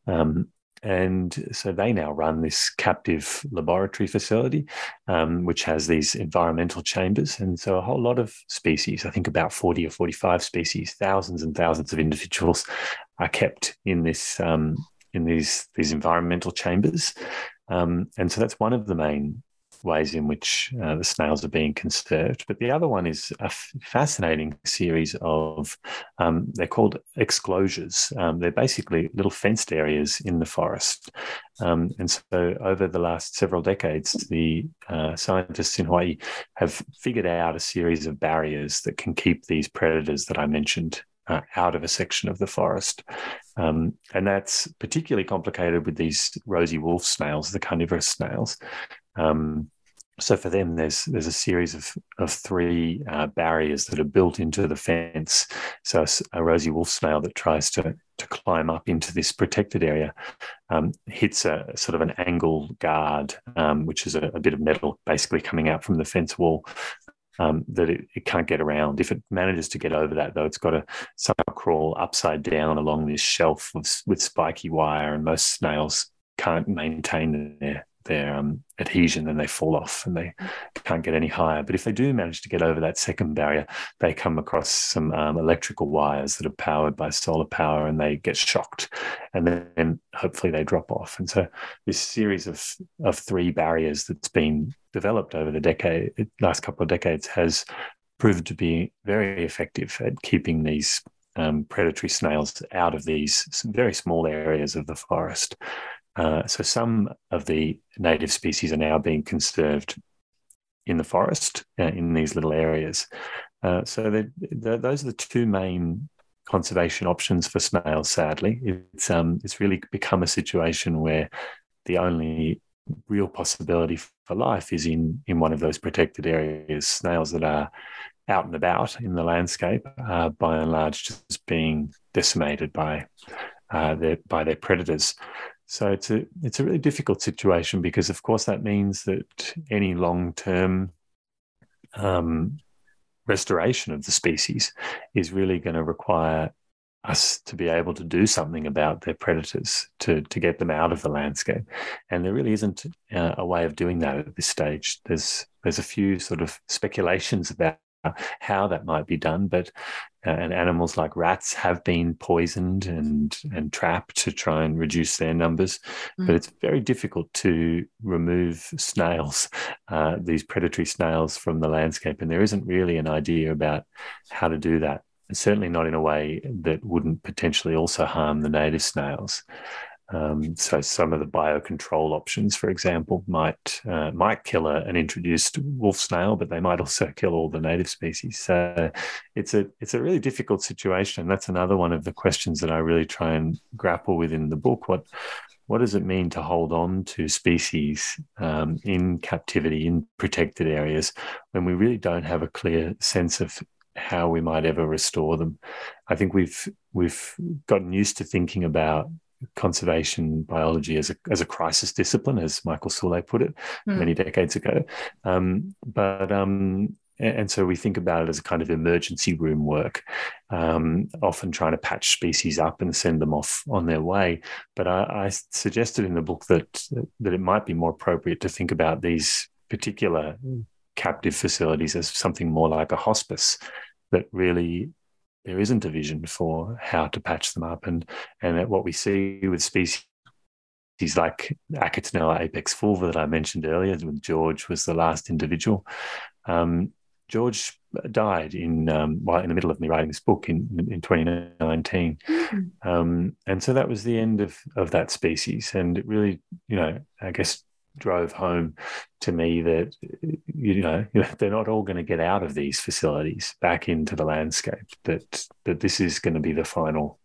And so they now run this captive laboratory facility, which has these environmental chambers. And so a whole lot of species, I think about 40 or 45 species, thousands and thousands of individuals are kept in this in these environmental chambers. And so that's one of the main ways in which the snails are being conserved. But the other one is a fascinating series of, they're called exclosures. They're basically little fenced areas in the forest. And so over the last several decades, the scientists in Hawaii have figured out a series of barriers that can keep these predators that I mentioned out of a section of the forest. And that's particularly complicated with these rosy wolf snails, the carnivorous snails. So for them, there's a series of three barriers that are built into the fence. So a rosy wolf snail that tries to climb up into this protected area hits a sort of an angle guard, which is a bit of metal basically coming out from the fence wall. That it can't get around. If it manages to get over that, though, it's got to somehow crawl upside down along this shelf with spiky wire, and most snails can't maintain their adhesion, and they fall off and they can't get any higher. But if they do manage to get over that second barrier, they come across some electrical wires that are powered by solar power, and they get shocked, and then hopefully they drop off. And so this series of three barriers that's been developed over the last couple of decades has proved to be very effective at keeping these predatory snails out of these very small areas of the forest. So some of the native species are now being conserved in the forest in these little areas. So those are the two main conservation options for snails. Sadly, it's really become a situation where the only real possibility for life is in one of those protected areas. Snails that are out and about in the landscape are by and large just being decimated by their predators. So it's a really difficult situation, because of course that means that any long-term restoration of the species is really going to require us to be able to do something about their predators to get them out of the landscape. And there really isn't a way of doing that at this stage. There's a few sort of speculations about how that might be done, but and animals like rats have been poisoned and trapped to try and reduce their numbers. But it's very difficult to remove snails, these predatory snails, from the landscape, and there isn't really an idea about how to do that. And certainly not in a way that wouldn't potentially also harm the native snails. So some of the biocontrol options, for example, might kill an introduced wolf snail, but they might also kill all the native species. So it's a really difficult situation. And that's another one of the questions that I really try and grapple with in the book. What does it mean to hold on to species in captivity, in protected areas, when we really don't have a clear sense of how we might ever restore them? I think we've gotten used to thinking about conservation biology as a crisis discipline, as Michael Soule put it many decades ago. And so we think about it as a kind of emergency room work, often trying to patch species up and send them off on their way. But I suggested in the book that it might be more appropriate to think about these particular captive facilities as something more like a hospice, that really there isn't a vision for how to patch them up. And that what we see with species like Achatonella apex fulva that I mentioned earlier, when George was the last individual. George died in the middle of me writing this book in 2019. And so that was the end of that species. And it really, I guess, drove home to me that they're not all going to get out of these facilities back into the landscape, that this is going to be the final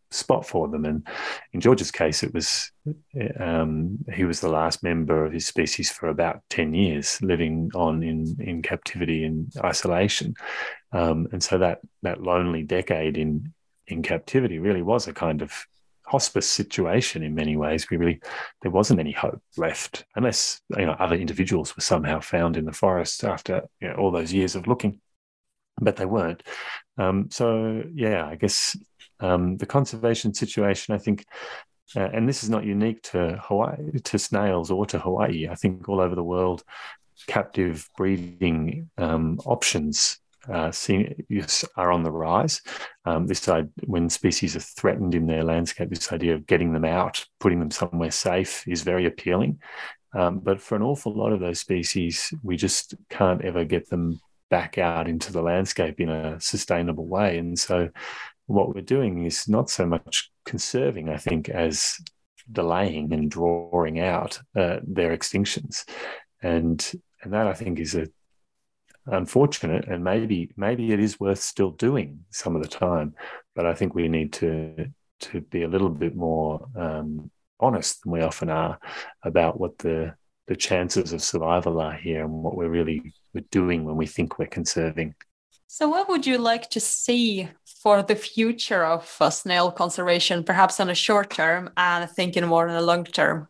spot for them. And in George's case, it was he was the last member of his species for about 10 years, living on in captivity and isolation. And so that lonely decade in captivity really was a kind of hospice situation in many ways. There wasn't any hope left, unless other individuals were somehow found in the forest after all those years of looking, but they weren't. So yeah, I guess the conservation situation, I think, and this is not unique to Hawaii, to snails or to Hawaii. I think all over the world, captive breeding options are on the rise. When species are threatened in their landscape, this idea of getting them out, putting them somewhere safe is very appealing. But for an awful lot of those species, we just can't ever get them back out into the landscape in a sustainable way. And so what we're doing is not so much conserving, I think, as delaying and drawing out their extinctions. And that, I think, is unfortunate, and maybe it is worth still doing some of the time, but I think we need to be a little bit more honest than we often are about what the chances of survival are here and what we're doing when we think we're conserving. So what would you like to see for the future of snail conservation, perhaps on a short term and thinking more on a long term?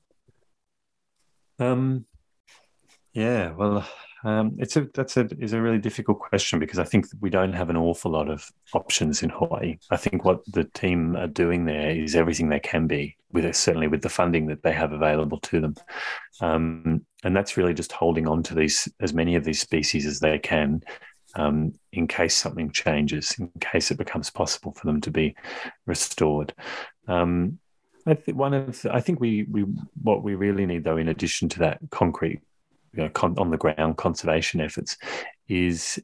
Yeah, well, it's a really difficult question, because I think we don't have an awful lot of options in Hawaii. I think what the team are doing there is everything they can be, certainly with the funding that they have available to them, and that's really just holding on to as many of these species as they can, in case something changes, in case it becomes possible for them to be restored. I think what we really need, though, in addition to that concrete, on the ground conservation efforts, is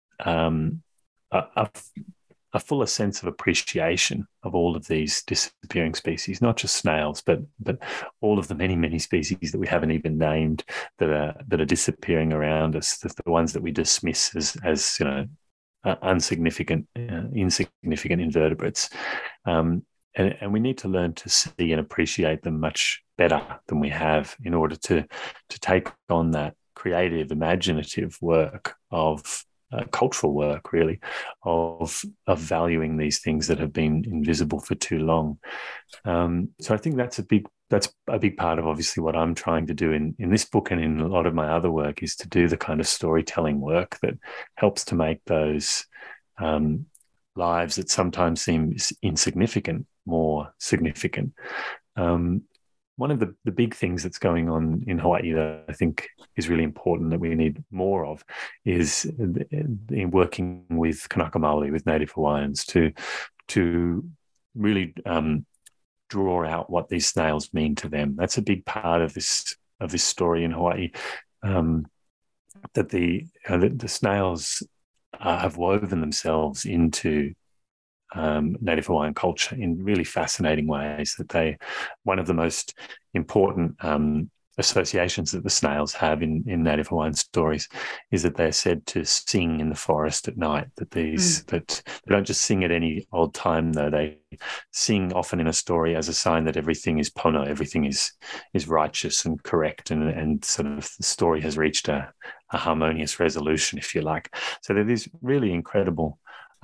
a fuller sense of appreciation of all of these disappearing species, not just snails, but all of the many species that we haven't even named that are disappearing around us, the ones that we dismiss as insignificant invertebrates. And we need to learn to see and appreciate them much better than we have, in order to take on that creative, imaginative work of cultural work, really, of valuing these things that have been invisible for too long. So I think that's a big part of, obviously, what I'm trying to do in this book and in a lot of my other work, is to do the kind of storytelling work that helps to make those lives that sometimes seem insignificant more significant. One of the big things that's going on in Hawaii that I think is really important, that we need more of, is in working with Kanaka Maoli, with Native Hawaiians, to really draw out what these snails mean to them. That's a big part of this story in Hawaii, that the snails have woven themselves into Native Hawaiian culture in really fascinating ways. One of the most important associations that the snails have in Native Hawaiian stories is that they're said to sing in the forest at night. That they don't just sing at any old time, though. They sing often in a story as a sign that everything is pono, everything is righteous and correct, and sort of the story has reached a harmonious resolution, if you like. So they're these really incredible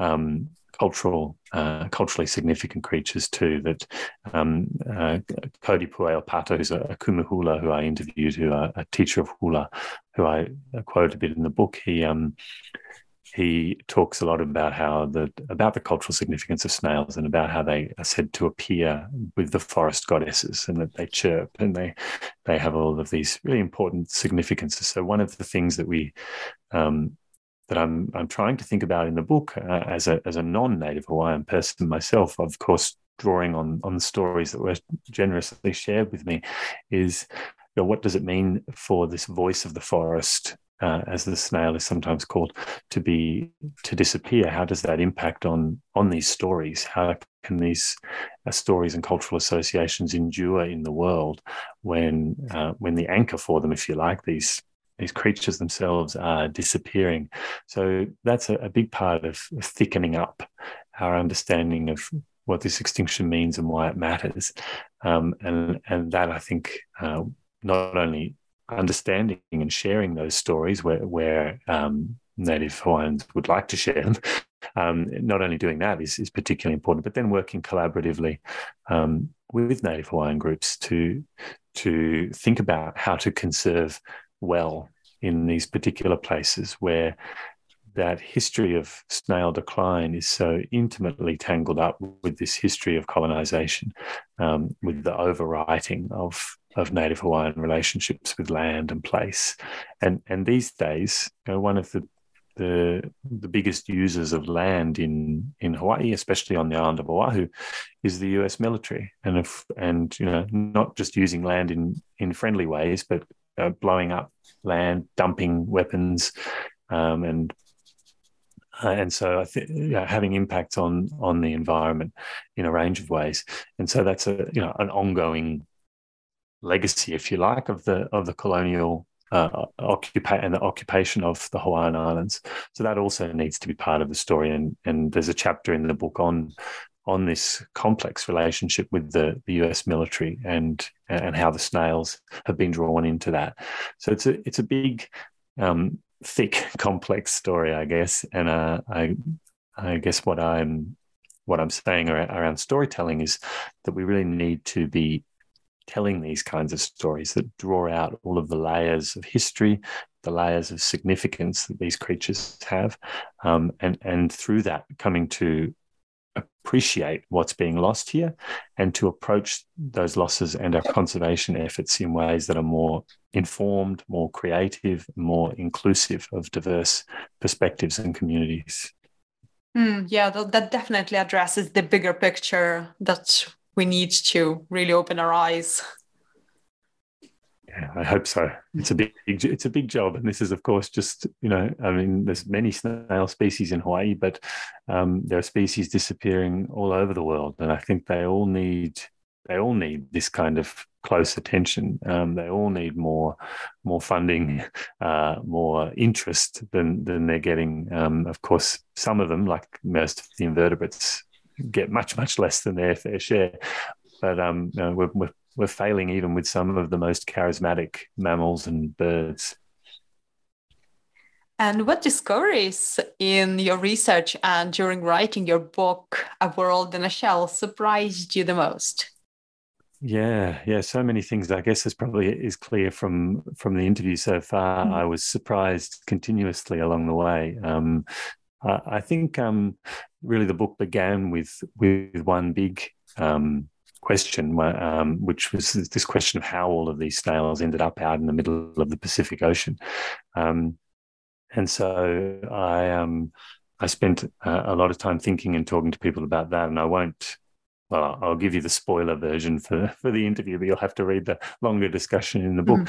culturally significant creatures too, that Cody Pueopato, who's a kumu hula who I interviewed, who a teacher of hula, who I quote a bit in the book, he talks a lot about the cultural significance of snails, and about how they are said to appear with the forest goddesses, and that they chirp, and they have all of these really important significances. So one of the things that that I'm trying to think about in the book, as a non-Native Hawaiian person myself, of course, drawing on the stories that were generously shared with me, is, what does it mean for this voice of the forest, as the snail is sometimes called, to disappear? How does that impact on these stories? How can these stories and cultural associations endure in the world when the anchor for them, if you like, these creatures themselves are disappearing? So that's a big part of thickening up our understanding of what this extinction means and why it matters. And that, I think, not only understanding and sharing those stories where Native Hawaiians would like to share them, not only doing that is particularly important, but then working collaboratively with Native Hawaiian groups to think about how to conserve well in these particular places where that history of snail decline is so intimately tangled up with this history of colonization, with the overwriting of Native Hawaiian relationships with land and place. And these days, one of the biggest users of land in Hawaii, especially on the island of Oahu, is the US military. And not just using land in friendly ways, but blowing up land, dumping weapons, and so I think having impacts on the environment in a range of ways. And so that's an ongoing legacy, if you like, of the colonial occupation of the Hawaiian Islands. So that also needs to be part of the story. And there's a chapter in the book on this complex relationship with the US military and how the snails have been drawn into that. So it's a big, thick, complex story, I guess. And I guess what I'm saying around storytelling is that we really need to be telling these kinds of stories that draw out all of the layers of history, the layers of significance that these creatures have, and through that coming to appreciate what's being lost here and to approach those losses and our conservation efforts in ways that are more informed, more creative, more inclusive of diverse perspectives and communities. That definitely addresses the bigger picture that we need to really open our eyes. Yeah, I hope so. It's a big job, and this is, of course, just there's many snail species in Hawaii, but there are species disappearing all over the world, and I think they all need this kind of close attention. They all need more funding, more interest than they're getting. Of course, some of them, like most of the invertebrates, get much less than their fair share, but we're failing even with some of the most charismatic mammals and birds. And what discoveries in your research and during writing your book, A World in a Shell, surprised you the most? Yeah, so many things. I guess is clear from the interview so far. I was surprised continuously along the way. I think really the book began with one big question, which was this question of how all of these snails ended up out in the middle of the Pacific Ocean. And so I spent a lot of time thinking and talking to people about that, and I'll give you the spoiler version for the interview, but you'll have to read the longer discussion in the book.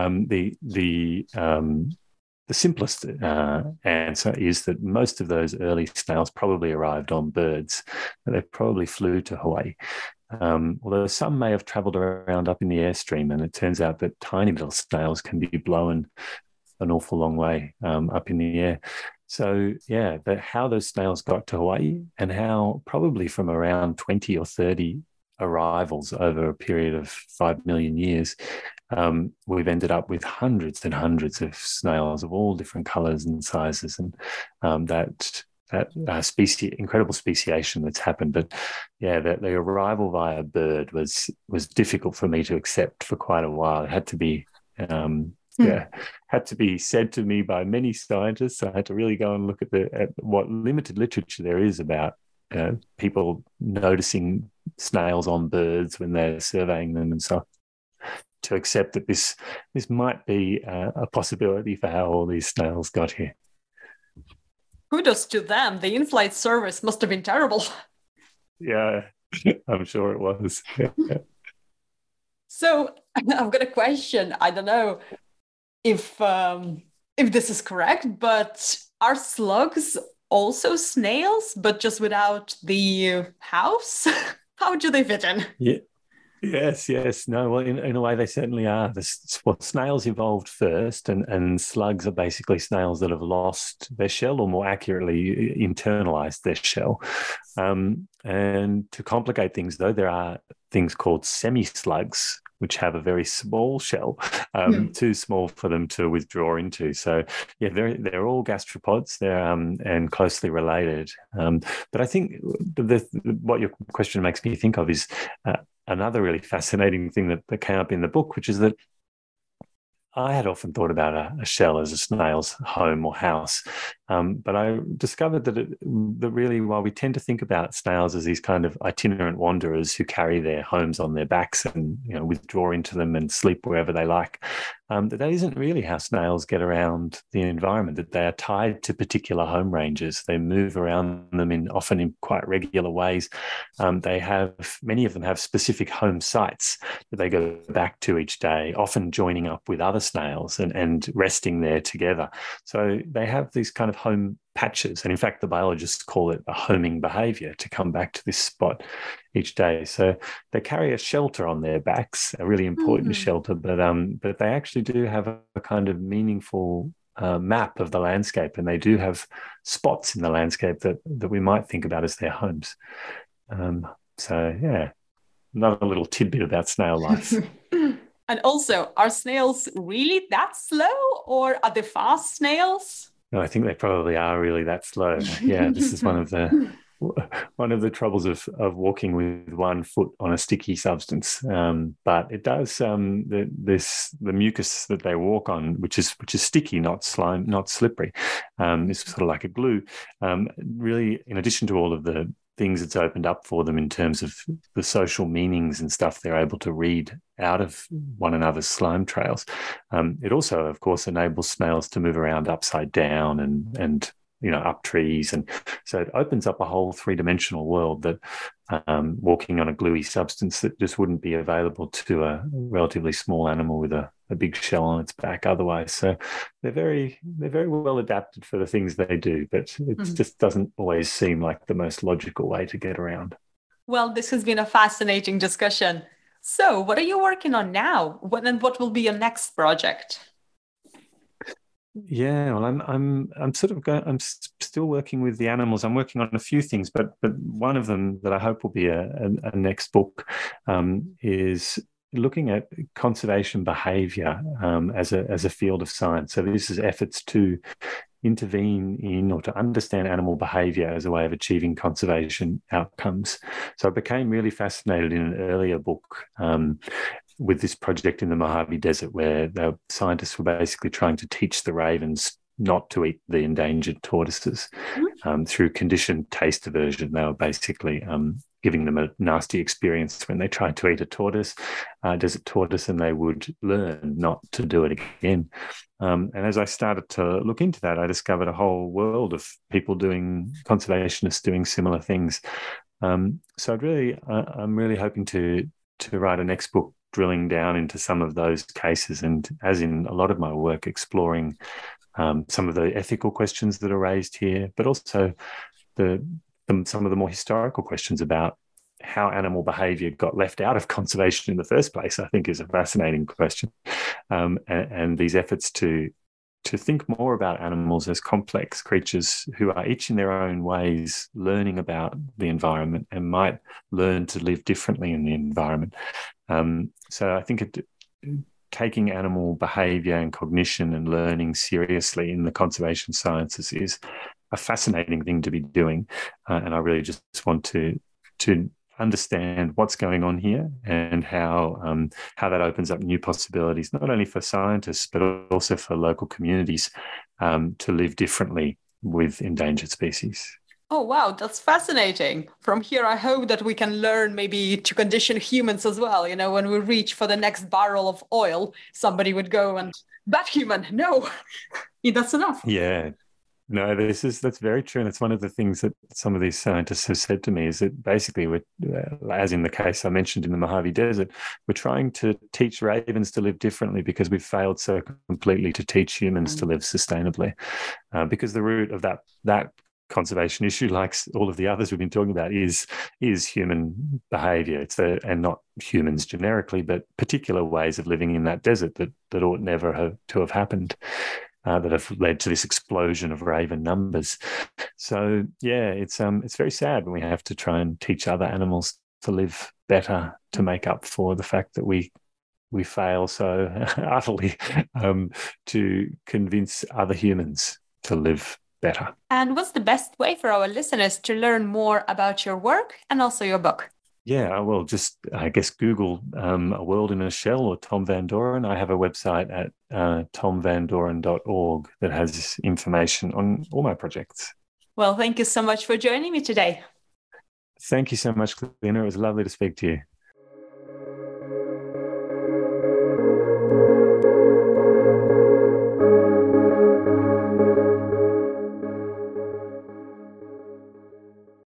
The simplest answer is that most of those early snails probably arrived on birds. They probably flew to Hawaii. Although some may have traveled around up in the airstream, and it turns out that tiny little snails can be blown an awful long way up in the air. So, how those snails got to Hawaii and how probably from around 20 or 30 arrivals over a period of 5 million years, we've ended up with hundreds and hundreds of snails of all different colors and sizes, and that incredible speciation that's happened. But the arrival via bird was difficult for me to accept for quite a while. It had to be had to be said to me by many scientists. I had to really go and look at what limited literature there is about people noticing snails on birds when they're surveying them and so on, to accept that this might be a possibility for how all these snails got here. Kudos to them. The in-flight service must have been terrible. Yeah, I'm sure it was. So I've got a question. I don't know if this is correct, but are slugs also snails, but just without the house? How do they fit in? Yes, yes. No, well, in a way, they certainly are. Snails evolved first, and slugs are basically snails that have lost their shell, or more accurately, internalized their shell. And to complicate things, though, there are things called semi-slugs, which have a very small shell, too small for them to withdraw into. So, yeah, they're all gastropods. They're and closely related. But I think what your question makes me think of is another really fascinating thing that came up in the book, which is that I had often thought about a shell as a snail's home or house, but I discovered that really, while we tend to think about snails as these kind of itinerant wanderers who carry their homes on their backs and withdraw into them and sleep wherever they like, that isn't really how snails get around the environment. That they are tied to particular home ranges. They move around them often in quite regular ways. Many of them have specific home sites that they go back to each day, often joining up with other snails and resting there together. So they have these kind of home patches. And in fact, the biologists call it a homing behavior, to come back to this spot each day. So they carry a shelter on their backs, a really important shelter, but they actually do have a kind of meaningful map of the landscape, and they do have spots in the landscape that we might think about as their homes. So yeah, another little tidbit about snail life. And also, are snails really that slow, or are they fast snails? No, I think they probably are really that slow. Yeah, this is one of the troubles of walking with one foot on a sticky substance. But it does the mucus that they walk on, which is sticky, not slime, not slippery. It's sort of like a glue. Really, in addition to all of the things it's opened up for them in terms of the social meanings and stuff they're able to read out of one another's slime trails. It also, of course, enables snails to move around upside down and up trees. And so it opens up a whole three-dimensional world that walking on a gluey substance that just wouldn't be available to a relatively small animal with a big shell on its back otherwise. So they're very well adapted for the things they do, but it just doesn't always seem like the most logical way to get around. Well, this has been a fascinating discussion. So what are you working on now? What will be your next project? Yeah, well, I'm still working with the animals. I'm working on a few things, but one of them that I hope will be a next book is looking at conservation behavior as a field of science. So this is efforts to intervene in or to understand animal behavior as a way of achieving conservation outcomes. So I became really fascinated in an earlier book with this project in the Mojave Desert, where the scientists were basically trying to teach the ravens not to eat the endangered tortoises through conditioned taste aversion. They were basically giving them a nasty experience when they tried to eat a desert tortoise, and they would learn not to do it again. And as I started to look into that, I discovered a whole world of people conservationists doing similar things. So I'm really hoping to write a next book drilling down into some of those cases, and as in a lot of my work, exploring some of the ethical questions that are raised here, but also some of the more historical questions about how animal behavior got left out of conservation in the first place. I think is a fascinating question, and these efforts to think more about animals as complex creatures who are each in their own ways learning about the environment and might learn to live differently in the environment. So I think taking animal behavior and cognition and learning seriously in the conservation sciences is a fascinating thing to be doing. And I really just want to understand what's going on here and how that opens up new possibilities, not only for scientists, but also for local communities to live differently with endangered species. Oh, wow, that's fascinating. From here, I hope that we can learn maybe to condition humans as well. When we reach for the next barrel of oil, somebody would go and, that human, no, that's enough. Yeah. No, that's very true. And it's one of the things that some of these scientists have said to me is that basically, as in the case I mentioned in the Mojave Desert, we're trying to teach ravens to live differently because we've failed so completely to teach humans to live sustainably. Because the root of that conservation issue, like all of the others we've been talking about, is human behavior. And not humans generically, but particular ways of living in that desert that ought never to have happened, that have led to this explosion of raven numbers. So yeah, it's very sad when we have to try and teach other animals to live better to make up for the fact that we fail so utterly to convince other humans to live better. And what's the best way for our listeners to learn more about your work and also your book? Yeah, well, just, I guess, Google A World in a Shell or Tom Van Doren. I have a website at tomvandoren.org that has information on all my projects. Well, thank you so much for joining me today. Thank you so much, Clina. It was lovely to speak to you.